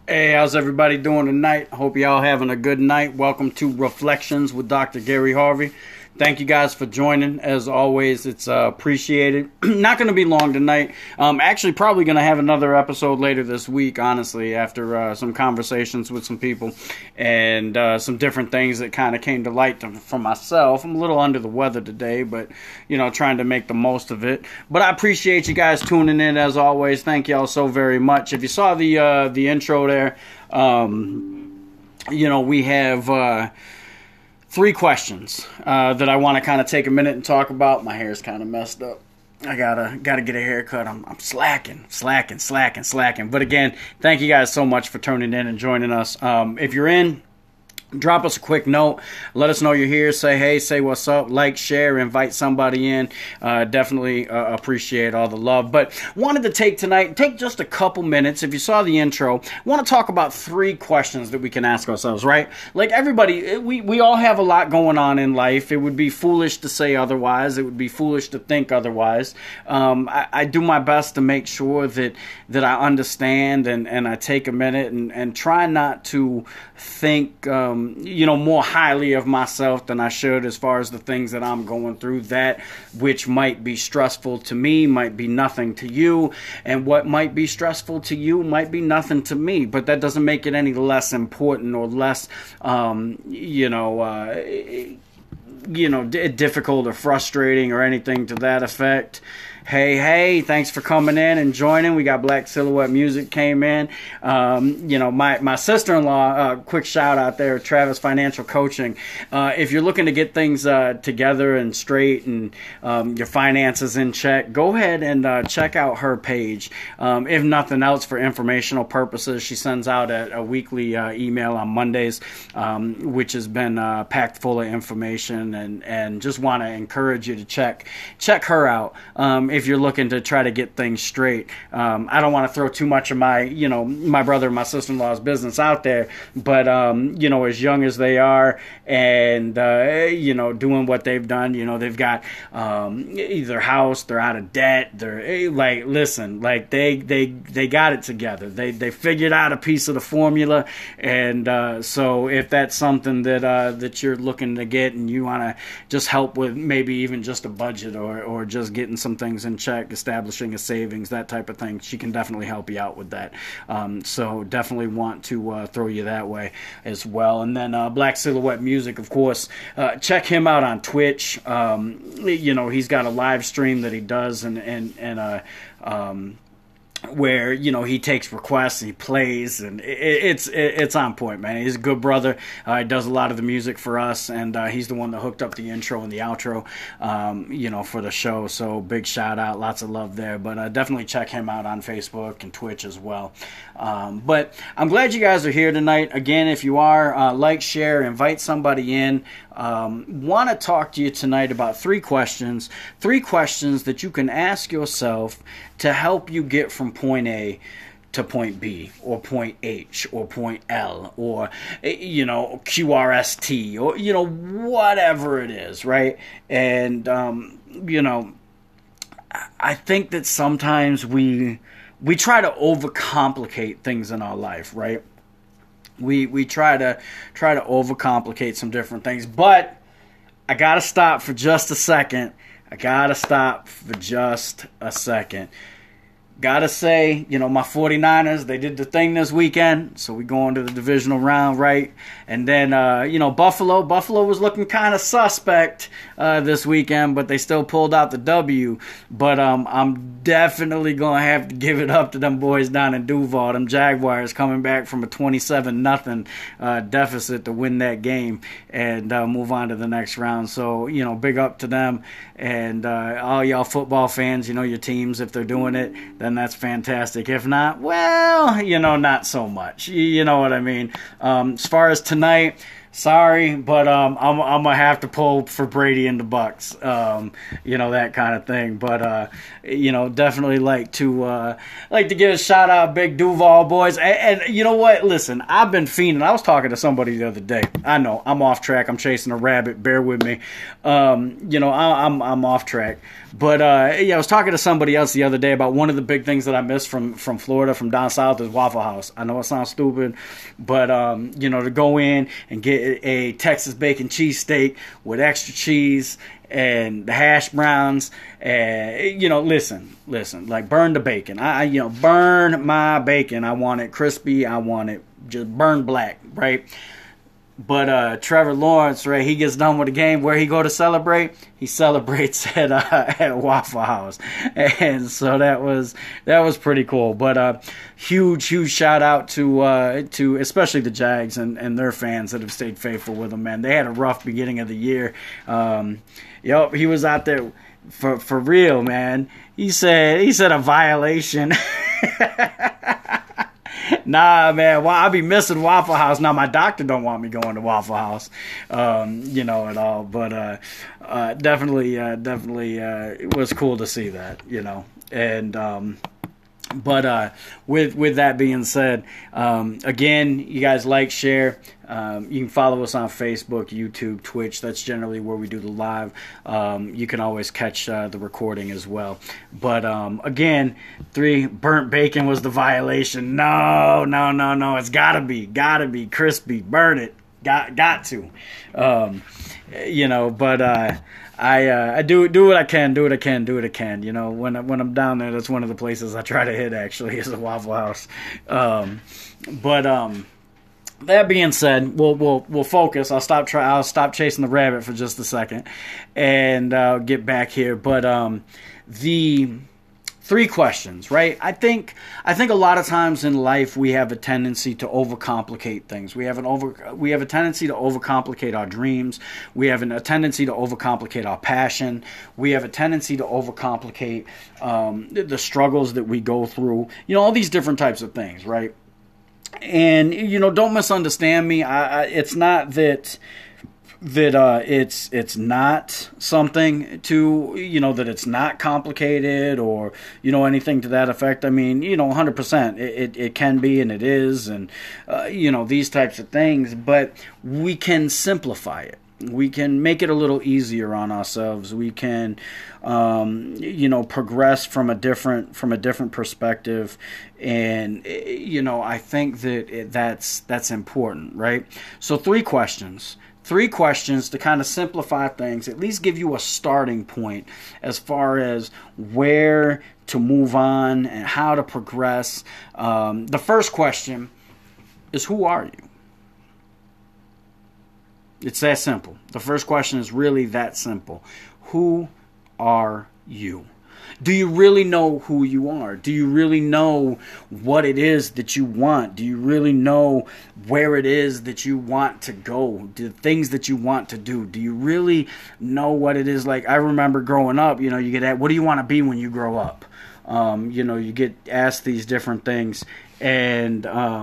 Hey, how's everybody doing tonight? Hope y'all having a good night. Welcome to Reflections with Dr. Gary Harvey. Thank you guys for joining. As always, it's appreciated. Not going to be long tonight. Actually, probably going to have another episode later this week, honestly, after some conversations with some people and some different things that kind of came to light for myself. I'm a little under the weather today, but, trying to make the most of it. But I appreciate you guys tuning in, as always. Thank y'all so very much. If you saw the intro there, we have... three questions that I want to kind of take a minute and talk about. My hair's kind of messed up. I gotta get a haircut. I'm slacking. But again, thank you guys so much for tuning in and joining us. If you're in, drop us a quick note. Let us know you're here. Say hey, say what's up. Like, share, invite somebody in. Definitely appreciate all the love. But wanted to take just a couple minutes. If you saw the intro, want to talk about three questions that we can ask ourselves, right? Like everybody, we all have a lot going on in life. It would be foolish to say otherwise. It would be foolish to think otherwise. I do my best to make sure that I understand and I take a minute and try not to think more highly of myself than I should as far as the things that I'm going through. That which might be stressful to me might be nothing to you, and what might be stressful to you might be nothing to me, but that doesn't make it any less important or less difficult or frustrating or anything to that effect. Hey, thanks for coming in and joining. We got Black Silhouette Music came in. My sister-in-law, quick shout out there, Travis Financial Coaching. If you're looking to get things together and straight and your finances in check, go ahead and check out her page. If nothing else, for informational purposes, she sends out a weekly email on Mondays, which has been packed full of information, and just want to encourage you to check her out. If you're looking to try to get things straight. I don't want to throw too much of my brother and my sister-in-law's business out there, but, as young as they are and, doing what they've done, they've got either house, they're out of debt, they're they got it together. They figured out a piece of the formula, and so if that's something that you're looking to get and you want to just help with maybe even just a budget or just getting some things in check, establishing a savings, that type of thing, she can definitely help you out with that. So definitely want to throw you that way as well. And then Black Silhouette Music, of course, check him out on Twitch. He's got a live stream that he does and where he takes requests and he plays, and it's on point, man. He's a good brother. He does a lot of the music for us, and he's the one that hooked up the intro and the outro for the show. So big shout out, lots of love there. But definitely check him out on Facebook and Twitch as well. But I'm glad you guys are here tonight. Again, if you are, like, share, invite somebody in. Want to talk to you tonight about three questions that you can ask yourself to help you get from point A to point B, or point H, or point L, or QRST, or whatever it is, right? And I think that sometimes we try to overcomplicate things in our life, right? We try to overcomplicate some different things, but I gotta stop for just a second. Gotta say, my 49ers, they did the thing this weekend, so we go into the divisional round, right? And then, Buffalo was looking kind of suspect this weekend, but they still pulled out the W. But I'm definitely going to have to give it up to them boys down in Duval, them Jaguars coming back from a 27-0 deficit to win that game and move on to the next round. So, big up to them. And all y'all football fans, your teams, if they're doing it, then that's fantastic. If not, well, not so much. You know what I mean? As far as tonight, sorry, but I'm gonna have to pull for Brady and the Bucks. That kind of thing. But definitely like to give a shout out, Big Duval boys. And you know what? Listen, I've been fiending. I was talking to somebody the other day. I know I'm off track. I'm chasing a rabbit. Bear with me. I'm off track. But I was talking to somebody else the other day about one of the big things that I miss from Florida, from down south, is Waffle House. I know it sounds stupid, but to go in and get a Texas bacon cheesesteak with extra cheese and the hash browns, and listen, like, burn the bacon. Burn my bacon. I want it crispy. I want it just burned black, right? But Trevor Lawrence, right, he gets done with the game. Where he go to celebrate? He celebrates at Waffle House, and so that was pretty cool. But huge shout out to especially the Jags and their fans that have stayed faithful with them. Man, they had a rough beginning of the year. He was out there for real, man. He said a violation. Nah, man. Well, I be missing Waffle House. Now, my doctor don't want me going to Waffle House, at all. But definitely, it was cool to see that, And but with that being said, again, you guys like, share. You can follow us on Facebook, YouTube, Twitch. That's generally where we do the live. You can always catch the recording as well. But again, 3, burnt bacon was the violation. No. It's gotta be crispy. Burn it. Got to. But I do what I can. When I'm down there, that's one of the places I try to hit, actually, is a Waffle House. That being said, we'll focus. I'll stop chasing the rabbit for just a second and get back here. But the 3 questions, right? I think a lot of times in life we have a tendency to overcomplicate things. We have a tendency to overcomplicate our dreams. We have a tendency to overcomplicate our passion. We have a tendency to overcomplicate the struggles that we go through. All these different types of things, right? And don't misunderstand me. It's not that it's not something to that it's not complicated or anything to that effect. I mean, 100% it can be, and it is, and these types of things. But we can simplify it. We can make it a little easier on ourselves. We can, progress from a different perspective, and I think that that's important, right? So 3 questions. 3 questions to kind of simplify things, at least give you a starting point as far as where to move on and how to progress. The first question is, who are you? It's that simple. The first question is really that simple. Who are you? Do you really know who you are? Do you really know what it is that you want? Do you really know where it is that you want to go? The things that you want to do? Do you really know what it is? Like, I remember growing up, you get asked, what do you want to be when you grow up? You get asked these different things, and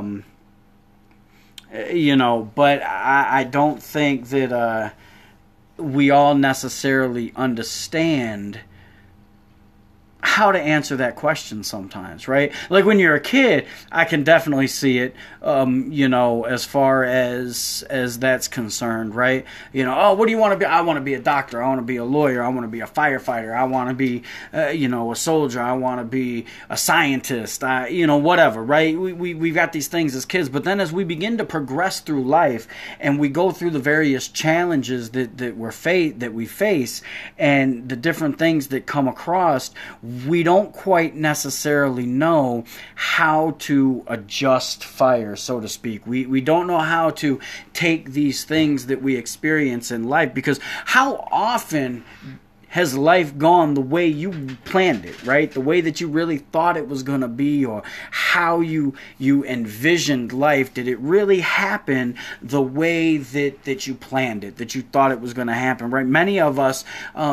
but I don't think that we all necessarily understand how to answer that question sometimes, right? Like, when you're a kid, I can definitely see it, as far as that's concerned, right? What do you want to be? I want to be a doctor. I want to be a lawyer. I want to be a firefighter. I want to be, a soldier. I want to be a scientist. Whatever, right? We've got these things as kids, but then as we begin to progress through life and we go through the various challenges that we face and the different things that come across, we don't quite necessarily know how to adjust fire, so to speak. We don't know how to take these things that we experience in life, because how often has life gone the way you planned it, right? The way that you really thought it was going to be, or how you envisioned life. Did it really happen the way that you planned it, that you thought it was going to happen, right? Many of us,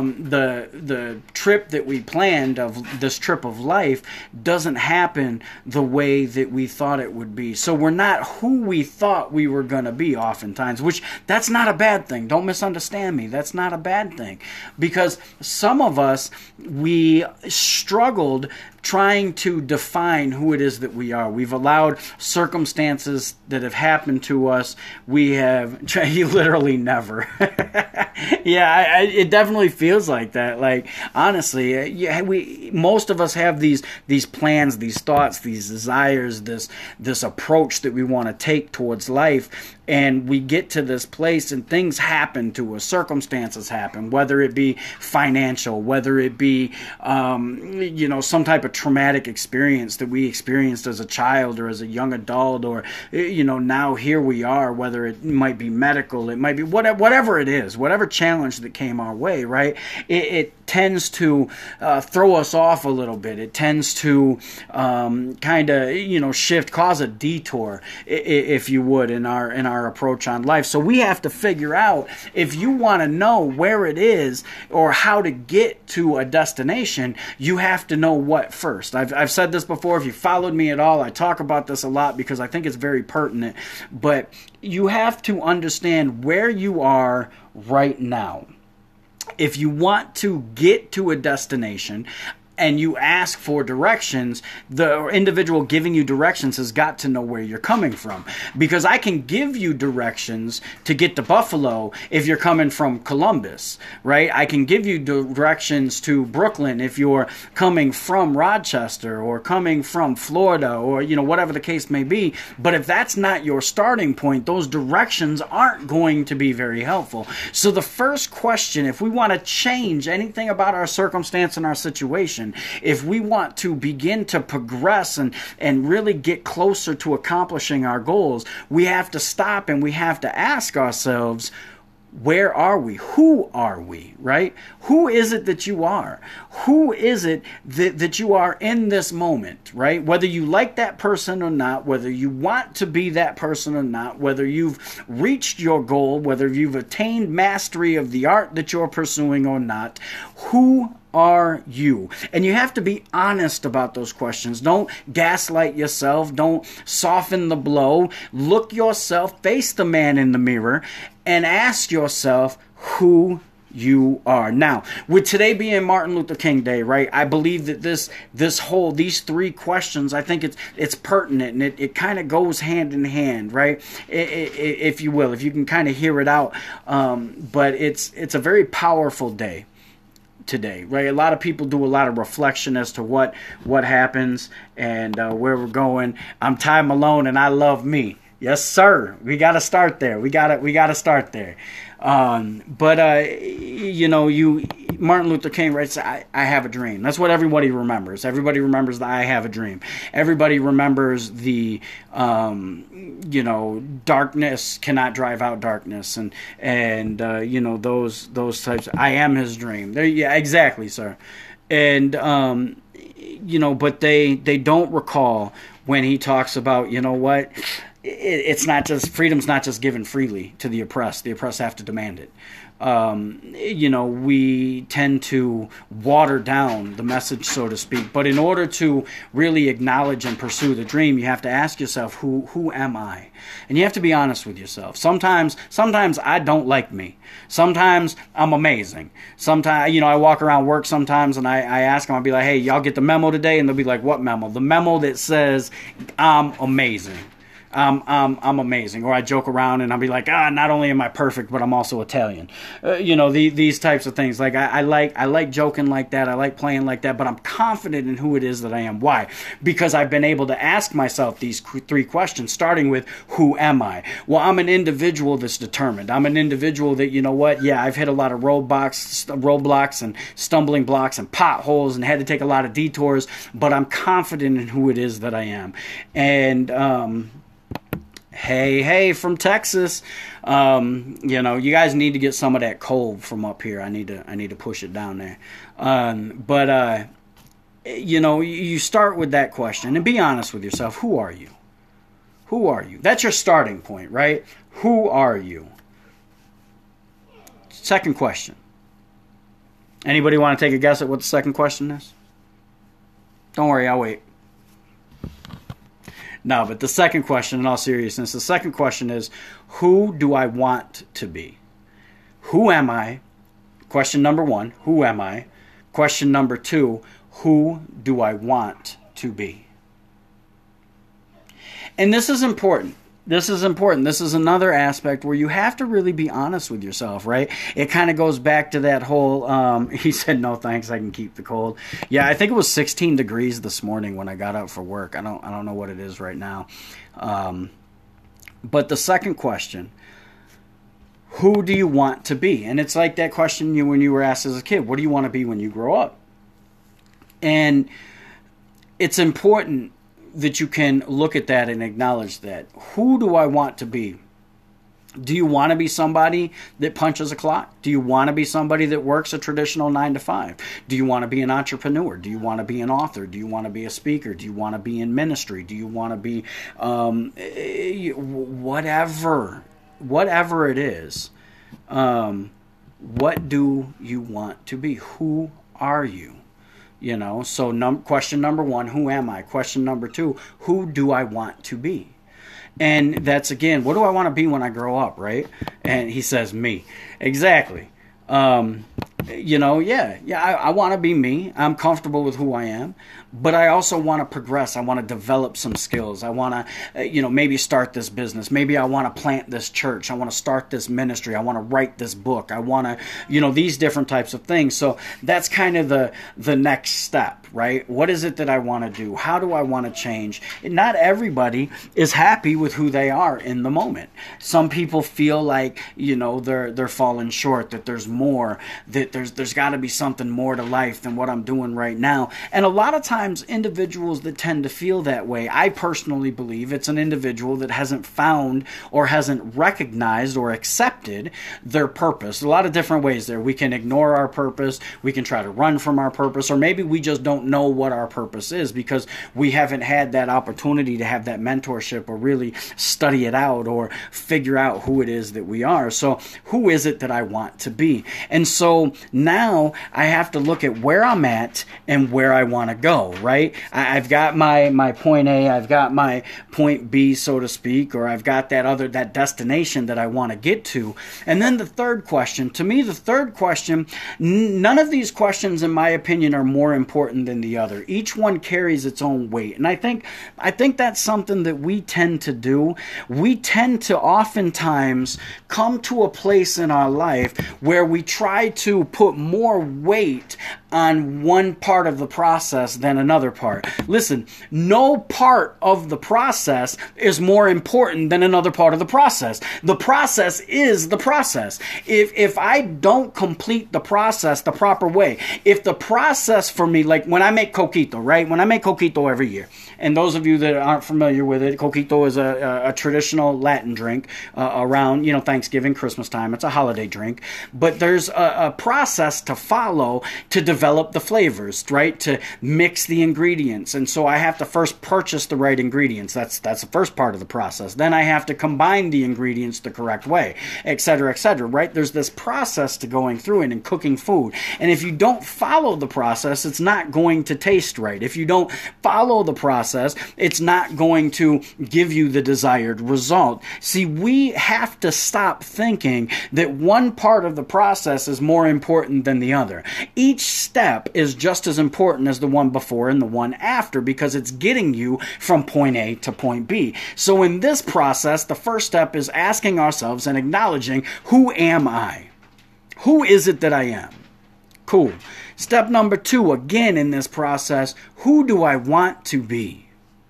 the trip that we planned, of this trip of life, doesn't happen the way that we thought it would be. So we're not who we thought we were going to be oftentimes, which that's not a bad thing. Don't misunderstand me. That's not a bad thing, because some of us, we struggled trying to define who it is that we are. We've allowed circumstances that have happened to us. We have literally never. Yeah, it definitely feels like that. Like, honestly, most of us have these plans, these thoughts, these desires, this approach that we want to take towards life. And we get to this place and things happen to us, circumstances happen, whether it be financial, whether it be, some type of traumatic experience that we experienced as a child or as a young adult, or, now here we are, whether it might be medical, it might be whatever it is, whatever challenge that came our way, right? It tends to throw us off a little bit. It tends to kind of, shift, cause a detour, if you would, in our approach on life. So we have to figure out, if you want to know where it is or how to get to a destination, you have to know what first. I've said this before. If you followed me at all, I talk about this a lot because I think it's very pertinent. But you have to understand where you are right now. If you want to get to a destination and you ask for directions, the individual giving you directions has got to know where you're coming from. Because I can give you directions to get to Buffalo if you're coming from Columbus, right? I can give you directions to Brooklyn if you're coming from Rochester or coming from Florida, or, whatever the case may be. But if that's not your starting point, those directions aren't going to be very helpful. So the first question, if we want to change anything about our circumstance and our situation, if we want to begin to progress and really get closer to accomplishing our goals, we have to stop and we have to ask ourselves, where are we? Who are we, right? Who is it that you are? Who is it that you are in this moment, right? Whether you like that person or not, whether you want to be that person or not, whether you've reached your goal, whether you've attained mastery of the art that you're pursuing or not, who are you? And you have to be honest about those questions. Don't gaslight yourself. Don't soften the blow. Look yourself, face the man in the mirror, and ask yourself who you are. Now, with today being Martin Luther King Day, right, I believe that these three questions, I think it's pertinent, and it kind of goes hand in hand, right, if you will, if you can kind of hear it out. But it's a very powerful day today, right? A lot of people do a lot of reflection as to what happens and where we're going. I'm Ty Malone, and I love me. Yes, sir. We got to start there. We got to start there. Martin Luther King writes, I have a dream. That's what everybody remembers. Everybody remembers that I have a dream. Everybody remembers the, darkness cannot drive out darkness, and those types. I am his dream. Yeah, exactly, sir. And, but they don't recall when he talks about, it's not just, freedom's not just given freely to the oppressed. The oppressed have to demand it. We tend to water down the message, so to speak. But in order to really acknowledge and pursue the dream, you have to ask yourself, who am I? And you have to be honest with yourself. Sometimes I don't like me. Sometimes I'm amazing. Sometimes, I walk around work sometimes and I ask them, I'll be like, hey, y'all get the memo today? And they'll be like, what memo? The memo that says I'm amazing. I'm amazing. Or I joke around and I'll be like, not only am I perfect, but I'm also Italian. These types of things. Like I like joking like that. I like playing like that, but I'm confident in who it is that I am. Why? Because I've been able to ask myself these three questions, starting with, who am I? Well, I'm an individual that's determined. I'm an individual that, I've hit a lot of roadblocks and stumbling blocks and potholes and had to take a lot of detours, but I'm confident in who it is that I am. And, Hey, from Texas. You guys need to get some of that cold from up here. I need to push it down there. You start with that question and be honest with yourself. Who are you? Who are you? That's your starting point, right? Who are you? Second question. Anybody want to take a guess at what the second question is? Don't worry, I'll wait. No, but the second question, in all seriousness, the second question is, who do I want to be? Who am I? Question number one, who am I? Question number two, who do I want to be? And this is important. This is important. This is another aspect where you have to really be honest with yourself, right? It kind of goes back to that whole, he said, no thanks, I can keep the cold. Yeah, I think it was 16 degrees this morning when I got out for work. I don't know what it is right now. But the second question, who do you want to be? And it's like that question when you were asked as a kid, what do you want to be when you grow up? And it's important that you can look at that and acknowledge that. Who do I want to be? Do you want to be somebody that punches a clock? Do you want to be somebody that works a traditional 9 to 5? Do you want to be an entrepreneur? Do you want to be an author? Do you want to be a speaker? Do you want to be in ministry? Do you want to be whatever it is? What do you want to be? Who are you? So question number one, who am I? Question number two, who do I want to be? And that's, again, what do I want to be when I grow up, right? And he says, me. Exactly. I want to be me. I'm comfortable with who I am. But I also want to progress. I want to develop some skills. I want to, maybe start this business. Maybe I want to plant this church. I want to start this ministry. I want to write this book. I want to, these different types of things. So that's kind of the next step, right? What is it that I want to do? How do I want to change? And not everybody is happy with who they are in the moment. Some people feel like, they're falling short, that there's more, that there's got to be something more to life than what I'm doing right now. And a lot of times, individuals that tend to feel that way, I personally believe it's an individual that hasn't found or hasn't recognized or accepted their purpose. A lot of different ways there. We can ignore our purpose, we can try to run from our purpose, or maybe we just don't know what our purpose is because we haven't had that opportunity to have that mentorship or really study it out or figure out who it is that we are. So who is it that I want to be? And so now I have to look at where I'm at and where I want to go, right? I've got my point A, I've got my point B, so to speak, or I've got that destination that I want to get to. And then the third question, to me, none of these questions, in my opinion, are more important than the other. Each one carries its own weight. And I think that's something that we tend to do. We tend to oftentimes come to a place in our life where we try to put more weight on one part of the process than another part. Listen, no part of the process is more important than another part of the process. The process is the process. If I don't complete the process the proper way, if the process for me, like when I make coquito, right? When I make coquito every year, and those of you that aren't familiar with it, coquito is a traditional Latin drink around, Thanksgiving, Christmas time. It's a holiday drink. But there's a process to follow to develop the flavors, right? To mix the ingredients. And so I have to first purchase the right ingredients. That's the first part of the process. Then I have to combine the ingredients the correct way, et cetera, right? There's this process to going through it and cooking food. And if you don't follow the process, it's not going to taste right. If you don't follow the process, it's not going to give you the desired result. See, we have to stop thinking that one part of the process is more important than the other. Each step is just as important as the one before and the one after because it's getting you from point A to point B. So in this process, the first step is asking ourselves and acknowledging, who am I? Who is it that I am? Cool. Step number 2, again in this process, who do I want to be?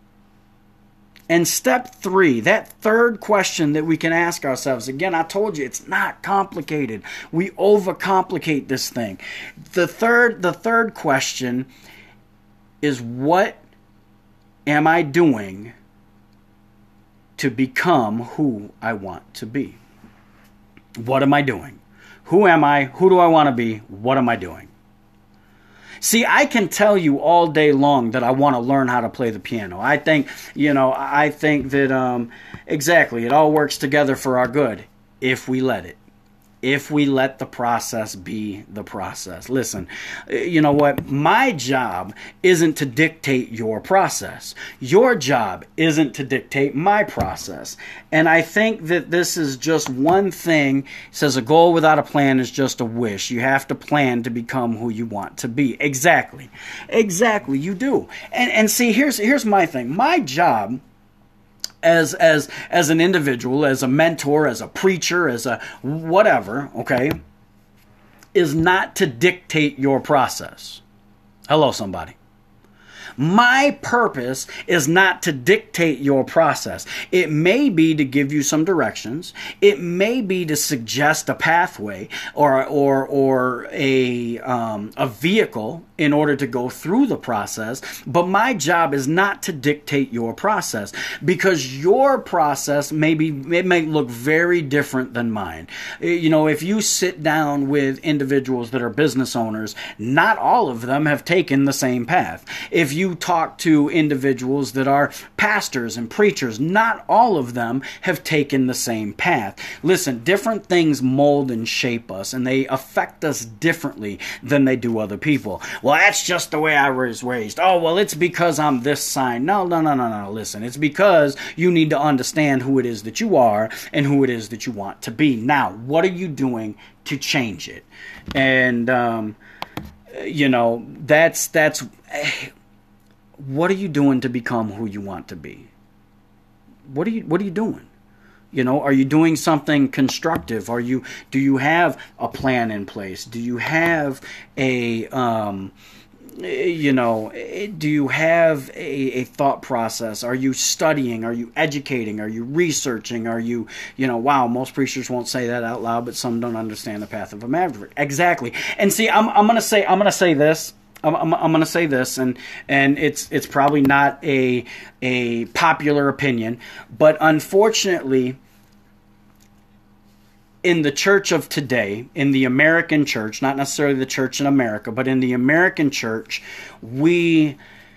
And step 3, that third question that we can ask ourselves, again, I told you, it's not complicated. We overcomplicate this thing. The third question is, what am I doing to become who I want to be? What am I doing? Who am I? Who do I want to be? What am I doing? See, I can tell you all day long that I want to learn how to play the piano. I think that, exactly, it all works together for our good if we let it. If we let the process be the process. Listen, you know what? My job isn't to dictate your process. Your job isn't to dictate my process. And I think that this is just one thing. It says a goal without a plan is just a wish. You have to plan to become who you want to be. Exactly. Exactly, you do. And see, here's my thing. My job as an individual, as a mentor, as a preacher, as a whatever, okay, is not to dictate your process. Hello, somebody. My purpose is not to dictate your process. It may be to give you some directions. It may be to suggest a pathway or a vehicle in order to go through the process. But my job is not to dictate your process, because your process it may look very different than mine. You know, if you sit down with individuals that are business owners, not all of them have taken the same path. If you talk to individuals that are pastors and preachers, not all of them have taken the same path. Listen, different things mold and shape us, and they affect us differently than they do other people. Well, that's just the way I was raised. Oh, well, it's because I'm this sign. No. Listen, it's because you need to understand who it is that you are and who it is that you want to be. Now, what are you doing to change it? And, that's what are you doing to become who you want to be? What are you doing? You know, are you doing something constructive? Do you have a plan in place? Do you have a thought process? Are you studying? Are you educating? Are you researching? Are you, wow, most preachers won't say that out loud, but some don't understand the path of a maverick. Exactly. And see, I'm going to say this. I'm going to say this, and it's probably not a popular opinion, but unfortunately, in the church of today, in the American church, not necessarily the church in America, but in the American church, we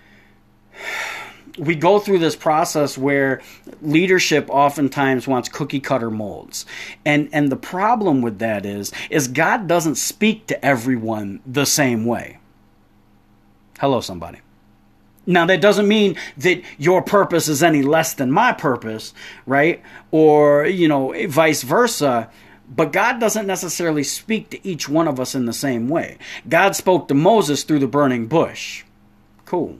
go through this process where leadership oftentimes wants cookie cutter molds. And the problem with that is God doesn't speak to everyone the same way. Hello, somebody. Now, that doesn't mean that your purpose is any less than my purpose, right? Or, vice versa. But God doesn't necessarily speak to each one of us in the same way. God spoke to Moses through the burning bush. Cool.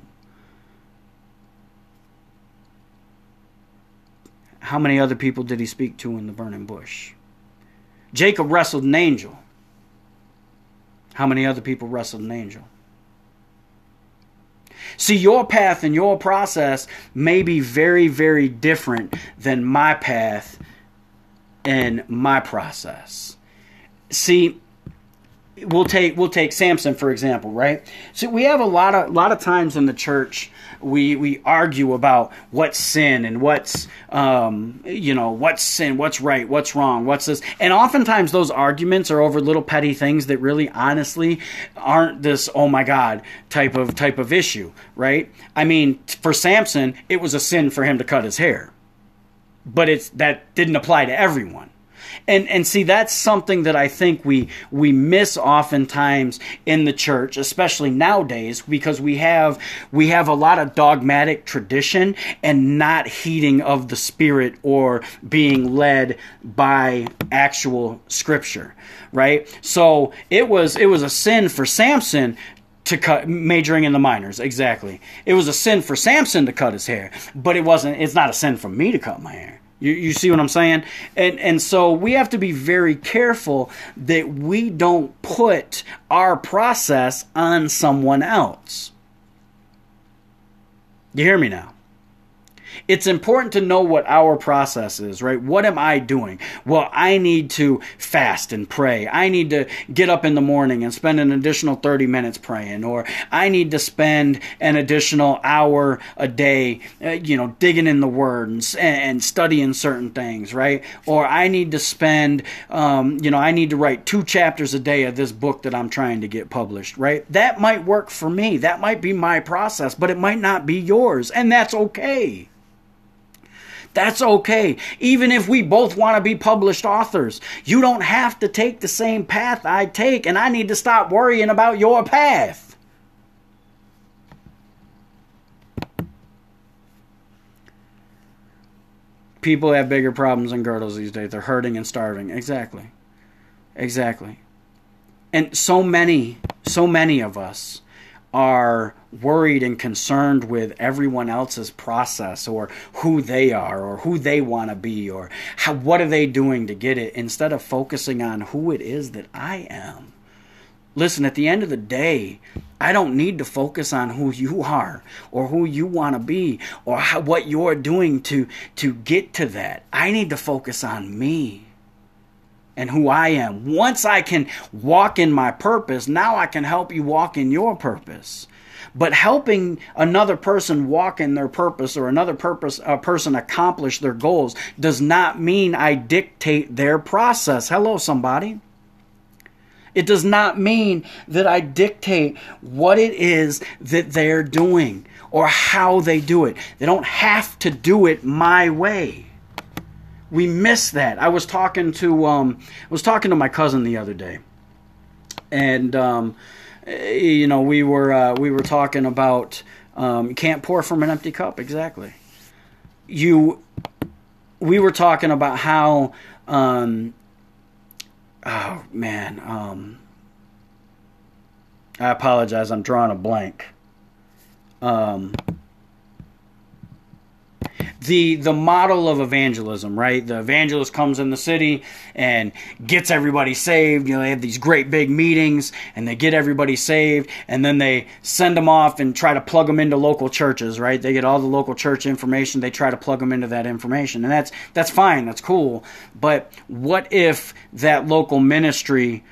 How many other people did he speak to in the burning bush? Jacob wrestled an angel. How many other people wrestled an angel? See, your path and your process may be very, very different than my path and my process. See, we'll take Samson for example, right? So we have a lot of times in the church we argue about what's sin and what's what's sin, what's right, what's wrong, what's this, and oftentimes those arguments are over little petty things that really honestly aren't this oh my God type of issue, right? I mean, for Samson, it was a sin for him to cut his hair, but that didn't apply to everyone. And see, that's something that I think we miss oftentimes in the church, especially nowadays, because we have a lot of dogmatic tradition and not heeding of the Spirit or being led by actual Scripture, right? So it was a sin for Samson to cut, majoring in the minors, exactly. It was a sin for Samson to cut his hair, but it's not a sin for me to cut my hair. You see what I'm saying? And so we have to be very careful that we don't put our process on someone else. You hear me now? It's important to know what our process is, right? What am I doing? Well, I need to fast and pray. I need to get up in the morning and spend an additional 30 minutes praying, or I need to spend an additional hour a day, digging in the Word and studying certain things, right? Or I need to spend, I need to write 2 chapters a day of this book that I'm trying to get published, right? That might work for me. That might be my process, but it might not be yours, and that's okay. That's okay. Even if we both want to be published authors, you don't have to take the same path I take, and I need to stop worrying about your path. People have bigger problems than girdles these days. They're hurting and starving. Exactly. And so many of us are worried and concerned with everyone else's process, or who they are, or who they want to be, or what are they doing to get it, instead of focusing on who it is that I am. Listen, at the end of the day, I don't need to focus on who you are, or who you want to be, or what you're doing to get to that. I need to focus on me and who I am. Once I can walk in my purpose, now I can help you walk in your purpose. But helping another person walk in their purpose, or another person accomplish their goals, does not mean I dictate their process. Hello, somebody. It does not mean that I dictate what it is that they're doing or how they do it. They don't have to do it my way. We miss that. I was talking to my cousin the other day, and we were talking about you can't pour from an empty cup. Exactly. We were talking about how I apologize. I'm drawing a blank. The model of evangelism, right? The evangelist comes in the city and gets everybody saved. They have these great big meetings, and they get everybody saved, and then they send them off and try to plug them into local churches, right? They get all the local church information. They try to plug them into that information, and that's fine. That's cool. But what if that local ministry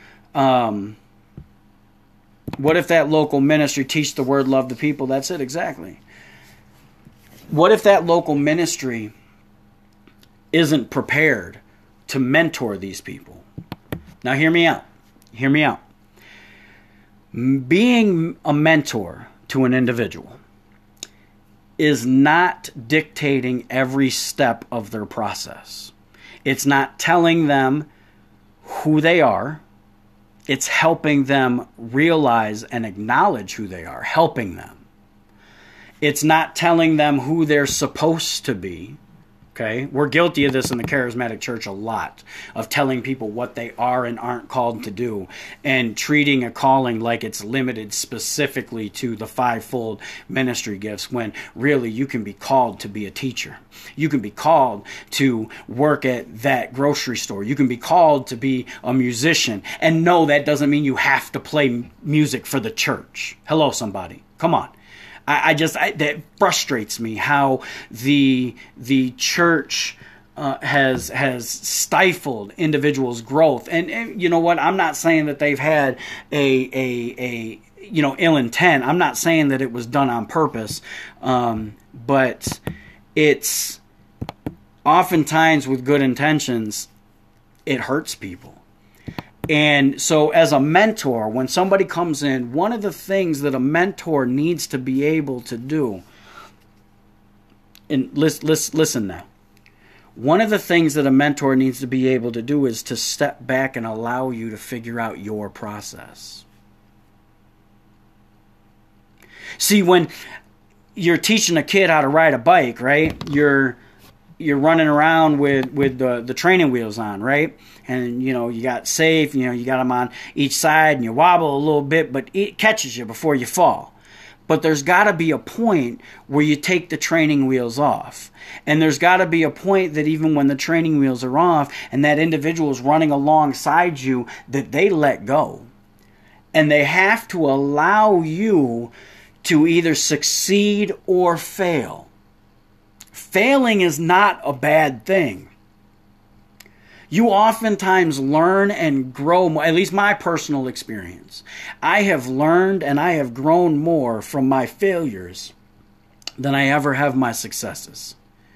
teach the word, love the people? That's it, exactly. What if that local ministry isn't prepared to mentor these people? Now hear me out. Being a mentor to an individual is not dictating every step of their process. It's not telling them who they are. It's helping them realize and acknowledge who they are, helping them. It's not telling them who they're supposed to be. Okay? We're guilty of this in the charismatic church a lot, of telling people what they are and aren't called to do, and treating a calling like it's limited specifically to the 5-fold ministry gifts, when really you can be called to be a teacher. You can be called to work at that grocery store. You can be called to be a musician. And no, that doesn't mean you have to play music for the church. Hello, somebody. Come on. That frustrates me how the church has stifled individuals' growth. And you know what? I'm not saying that they've had a ill intent. I'm not saying that it was done on purpose. But it's oftentimes with good intentions, it hurts people. And so as a mentor, when somebody comes in, one of the things that a mentor needs to be able to do, and listen now, one of the things that a mentor needs to be able to do is to step back and allow you to figure out your process. See, when you're teaching a kid how to ride a bike, right, you're running around with the training wheels on, right? And, you got safe, you got them on each side, and you wobble a little bit, but it catches you before you fall. But there's got to be a point where you take the training wheels off. And there's got to be a point that even when the training wheels are off and that individual is running alongside you, that they let go. And they have to allow you to either succeed or fail. Failing is not a bad thing. You oftentimes learn and grow, at least my personal experience. I have learned and I have grown more from my failures than I ever have my successes.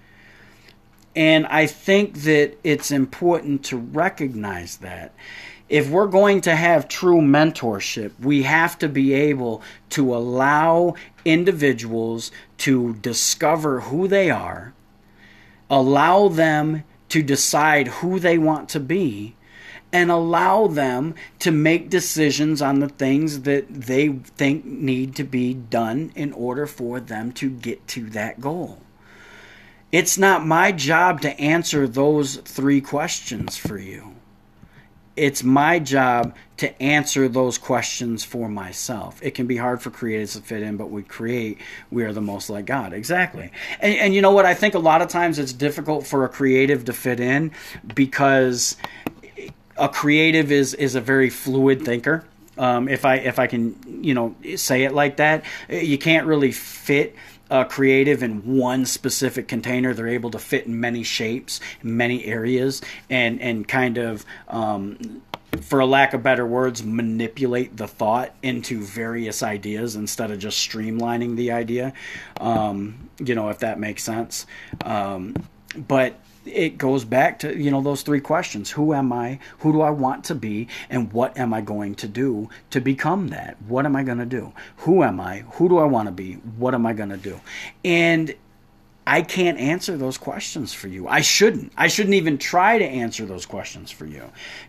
And I think that it's important to recognize that. If we're going to have true mentorship, we have to be able to allow individuals to discover who they are, allow them to decide who they want to be, and allow them to make decisions on the things that they think need to be done in order for them to get to that goal. It's not my job to answer those 3 questions for you. It's my job to answer those questions for myself. It can be hard for creatives to fit in, but we are the most like God. Exactly. And you know what? I think a lot of times it's difficult for a creative to fit in because a creative is a very fluid thinker. If I can, say it like that, you can't really fit creative in one specific container. They're able to fit in many shapes, many areas, and kind of, for a lack of better words, manipulate the thought into various ideas instead of just streamlining the idea, if that makes sense. But it goes back to, those 3 questions. Who am I? Who do I want to be? And what am I going to do to become that? What am I going to do? Who am I? Who do I want to be? What am I going to do? And I can't answer those questions for you. I shouldn't even try to answer those questions for you.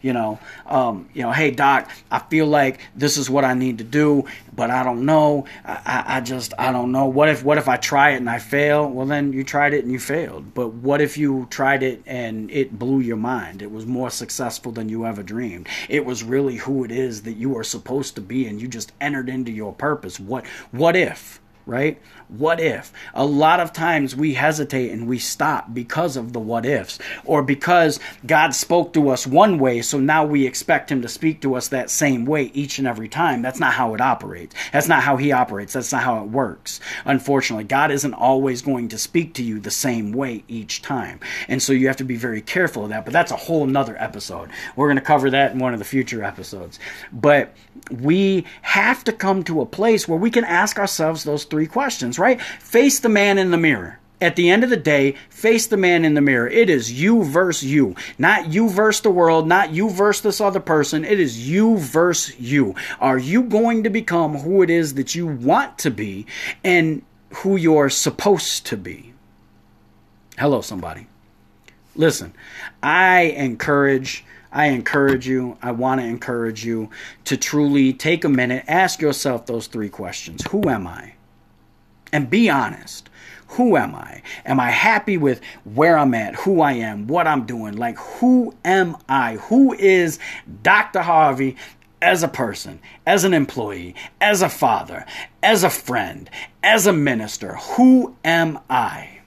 Hey doc, I feel like this is what I need to do, but I don't know. I don't know. What if I try it and I fail? Well, then you tried it and you failed. But what if you tried it and it blew your mind? It was more successful than you ever dreamed. It was really who it is that you are supposed to be, and you just entered into your purpose. What if? Right? What if? A lot of times we hesitate and we stop because of the what ifs, or because God spoke to us one way, so now we expect him to speak to us that same way each and every time. That's not how it operates. That's not how he operates. That's not how it works. Unfortunately, God isn't always going to speak to you the same way each time. And so you have to be very careful of that. But that's a whole nother episode. We're going to cover that in one of the future episodes. But we have to come to a place where we can ask ourselves those 3 questions, right? Face the man in the mirror. At the end of the day, face the man in the mirror. It is you versus you. Not you versus the world, not you versus this other person. It is you versus you. Are you going to become who it is that you want to be and who you're supposed to be? Hello, somebody. Listen, I encourage you, I want to encourage you to truly take a minute, ask yourself those 3 questions. Who am I? And be honest. Who am I? Am I happy with where I'm at, who I am, what I'm doing? Like, who am I? Who is Dr. Harvey as a person, as an employee, as a father, as a friend, as a minister? Who am I?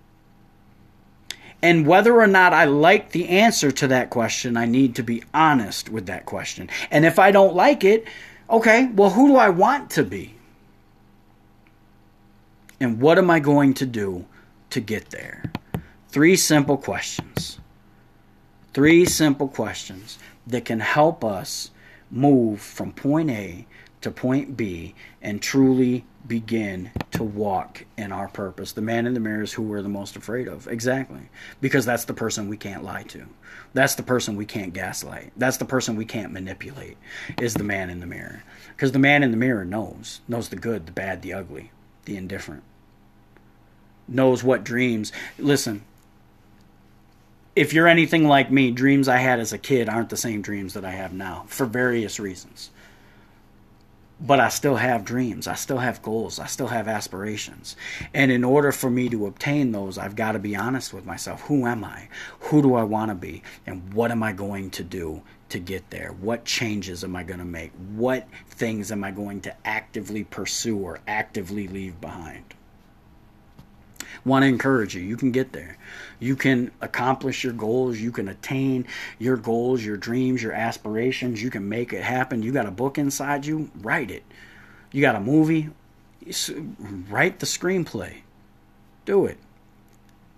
And whether or not I like the answer to that question, I need to be honest with that question. And if I don't like it, okay, well, who do I want to be? And what am I going to do to get there? 3 simple questions. 3 simple questions that can help us move from point A to point B and truly begin to walk in our purpose. The man in the mirror is who we're the most afraid of. Exactly. Because that's the person we can't lie to. That's the person we can't gaslight. That's the person we can't manipulate, is the man in the mirror. Because the man in the mirror knows the good, the bad, the ugly, the indifferent. Knows what dreams. Listen, if you're anything like me, dreams I had as a kid aren't the same dreams that I have now for various reasons. But I still have dreams. I still have goals. I still have aspirations. And in order for me to obtain those, I've got to be honest with myself. Who am I? Who do I want to be? And what am I going to do to get there? What changes am I going to make? What things am I going to actively pursue or actively leave behind? Want to encourage you. You can get there. You can accomplish your goals. You can attain your goals, your dreams, your aspirations. You can make it happen. You got a book inside you, write it. You got a movie, write the screenplay. Do it.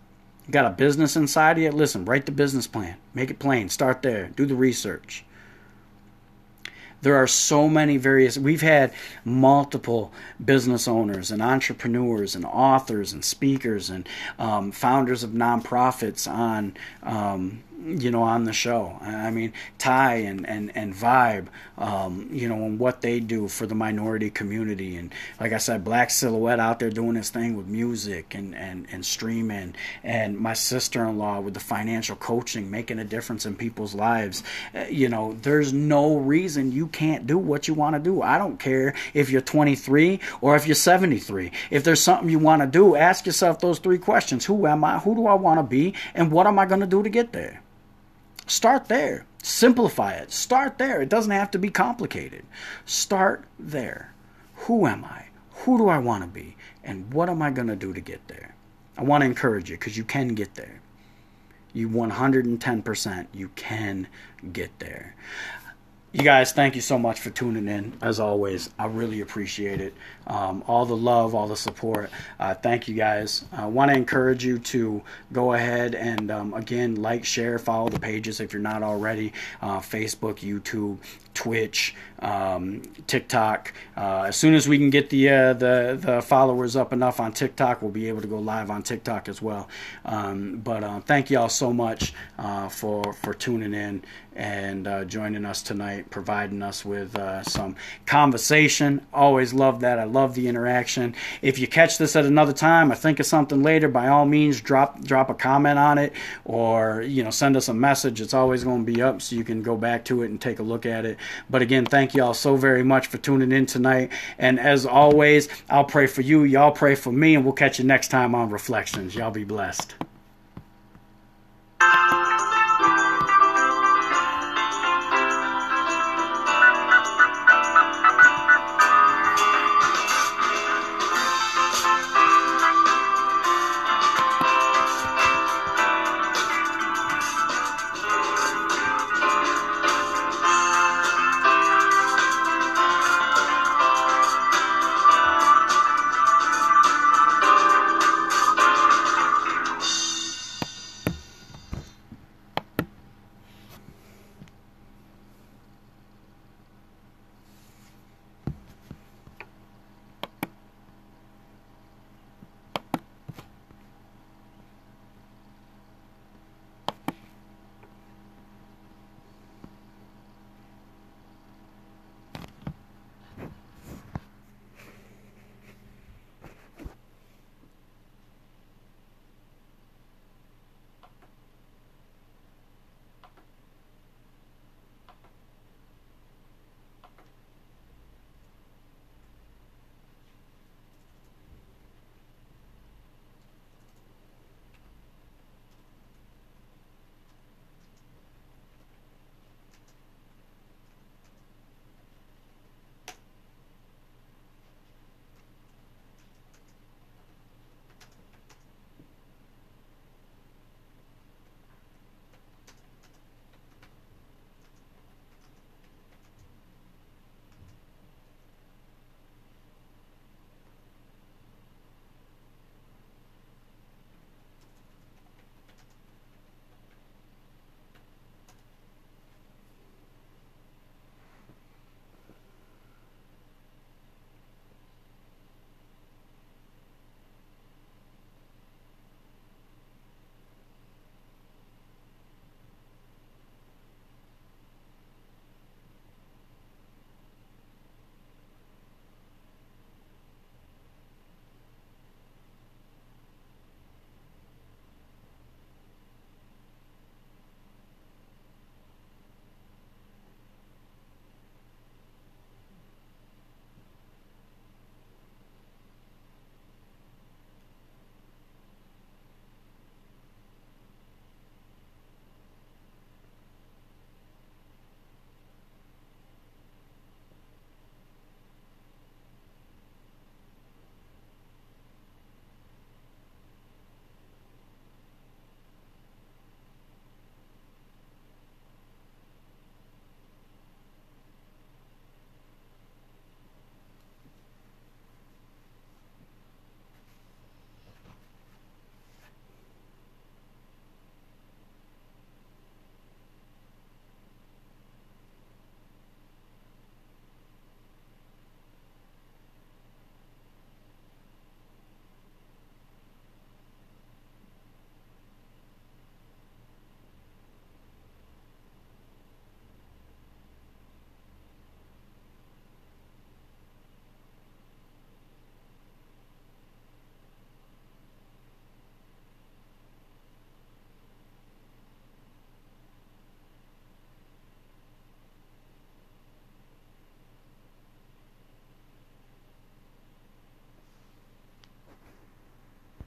Got a business inside of you? Listen, write the business plan. Make it plain. Start there. Do the research. There are so many we've had multiple business owners and entrepreneurs and authors and speakers and founders of nonprofits on, on the show. I mean, Ty and Vibe, and what they do for the minority community. And like I said, Black Silhouette out there doing his thing with music and streaming. And my sister-in-law with the financial coaching, making a difference in people's lives. There's no reason you can't do what you want to do. I don't care if you're 23 or if you're 73. If there's something you want to do, ask yourself those 3 questions. Who am I? Who do I want to be? And what am I going to do to get there? Start there. Simplify it. Start there. It doesn't have to be complicated. Start there. Who am I? Who do I want to be? And what am I going to do to get there? I want to encourage you because you can get there. You 110%, you can get there. You guys, thank you so much for tuning in. As always, I really appreciate it. All the love, all the support. Thank you guys. I want to encourage you to go ahead and, again, like, share, follow the pages if you're not already. Facebook, YouTube, Twitch, TikTok. As soon as we can get the followers up enough on TikTok, we'll be able to go live on TikTok as well. But thank you all so much for tuning in and joining us tonight, providing us with some conversation. Always love that. I love the interaction. If you catch this at another time or think of something later, by all means, drop a comment on it, or send us a message. It's always going to be up so you can go back to it and take a look at it. But again, thank you all so very much for tuning in tonight. And as always, I'll pray for you. Y'all pray for me, and we'll catch you next time on Reflections. Y'all be blessed.